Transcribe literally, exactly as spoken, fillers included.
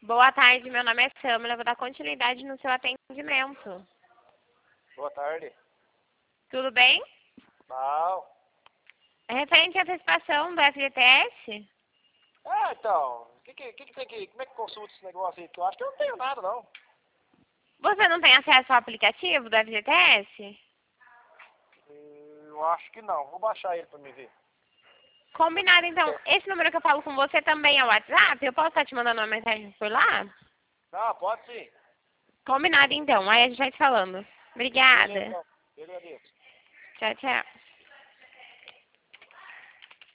Boa tarde, meu nome é Samila, vou dar continuidade no seu atendimento. Boa tarde. Tudo bem? Não. É referente à antecipação do F G T S? Ah, então, o que, que, que, que tem que, como é que consulta esse negócio aí? Porque eu acho que eu não tenho nada, não. Você não tem acesso ao aplicativo do F G T S? Eu acho que não. Vou baixar ele pra me ver. Combinado, então. Esse número que eu falo com você também é o WhatsApp? Eu posso estar te mandando uma mensagem por lá? Não, pode sim. Combinado, então. Aí a gente vai te falando. Beleza, Obrigada. então. Eu agradeço. Tchau, tchau.